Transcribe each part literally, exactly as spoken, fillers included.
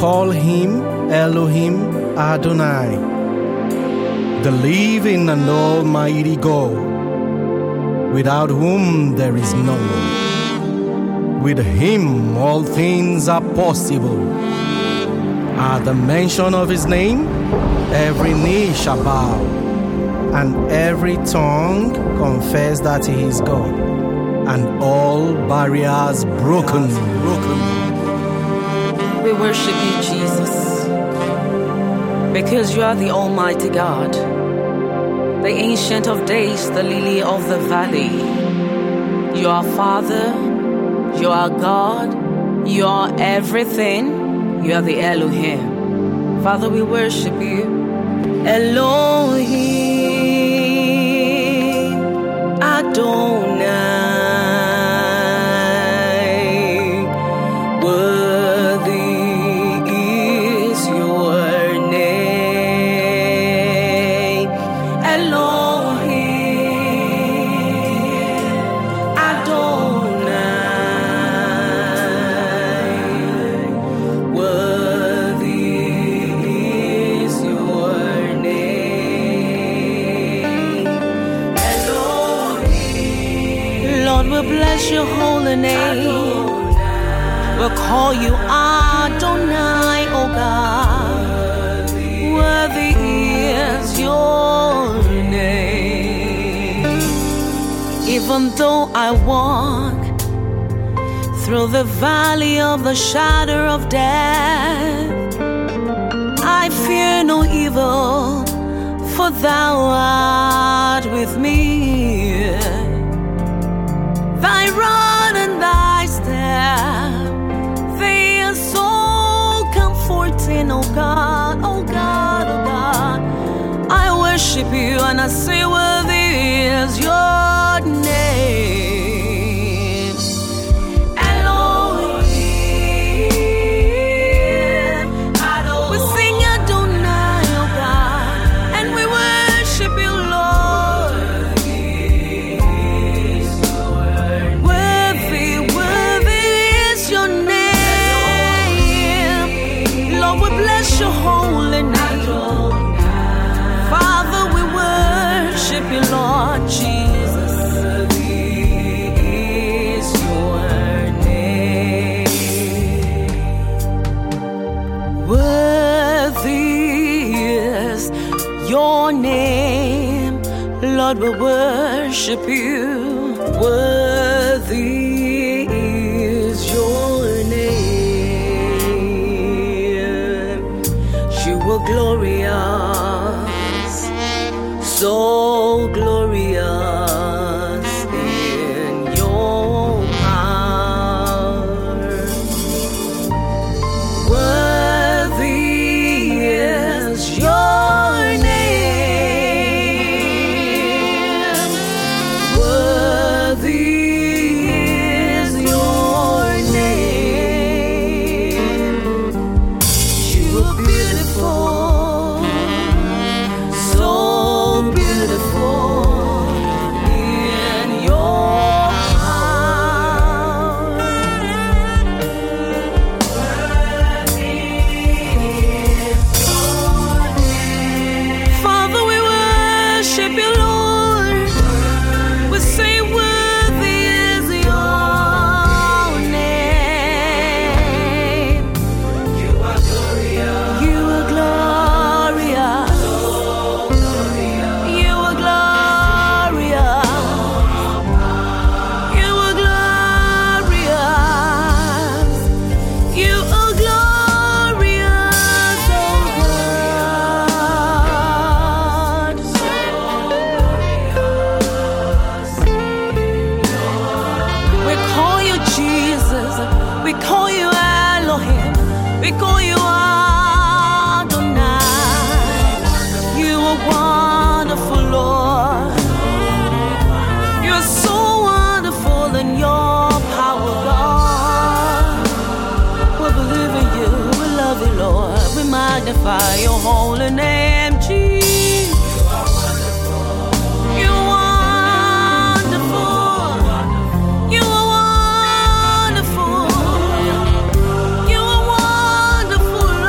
call him Elohim Adonai, the living and almighty God, without whom there is no one. With him all things are possible. At the mention of his name, every knee shall bow, and every tongue confess that he is God, and all barriers broken. broken. We worship you, Jesus, because you are the Almighty God, the Ancient of Days, the Lily of the Valley. You are Father, you are God, you are everything. You are the Elohim. Father, we worship you. Elohim Adonai. Worthy is your name. Elohim Adonai. We'll bless your holy name. We'll call you Adonai, oh God. Worthy is your name. Even though I walk through the valley of the shadow of death, I fear no evil, for thou art with me. Thy rod and thy staff, they are so comforting, oh God, oh God, oh God. I worship you and I say, worthy is your name. Elohim Adonai. We sing Adonai, oh God, and we worship you, Lord. Your holy name, Father, we worship you, Lord Jesus. Worthy is your name. Worthy is your name, Lord, we worship you. Worthy is your glorious, so glorious in your power. Worthy is your name. Worthy is your name. You are beautiful. We call you Elohim. We call you Adonai. You are wonderful, Lord. You are so wonderful in your power, God. We believe in you. We love you, Lord. We magnify your holy name, Jesus. You are wonderful. You are wonderful. You are wonderful,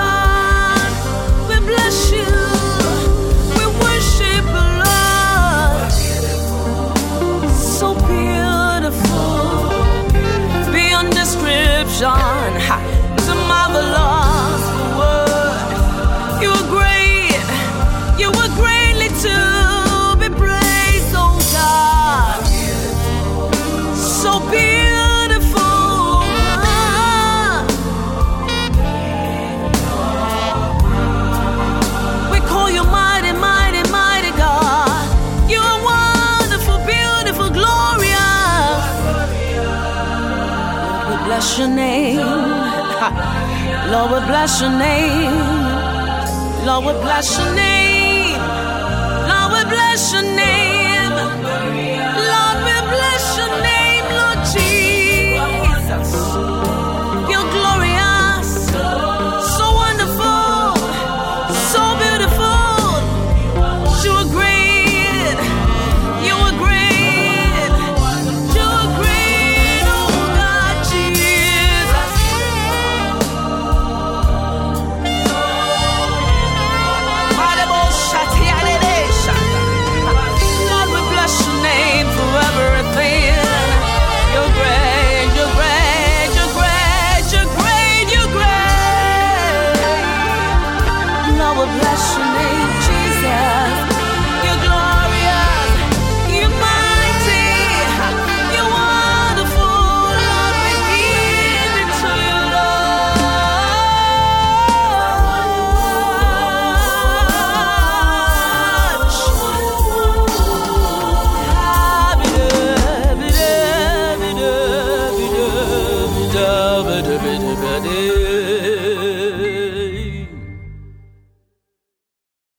description. Ha. It's a marvelous word. You are great. You are greatly to be praised, oh God. So beautiful. We call you mighty, mighty, mighty God. You are wonderful, beautiful, glorious. We bless your name. Lord, we bless your name. Lord, we bless your name. Lord, we bless your name. Lord, we bless your name, Lord Jesus. You're glorious, so wonderful, so beautiful. You are great. You are great. You are great, oh God, Jesus. Lord, we bless your name for everything. You're great, you're great, you're great, you're great, you're great. Lord, we bless your name, Jesus. You're glorious, you're mighty, you're wonderful. Lord, we give it to you, Lord.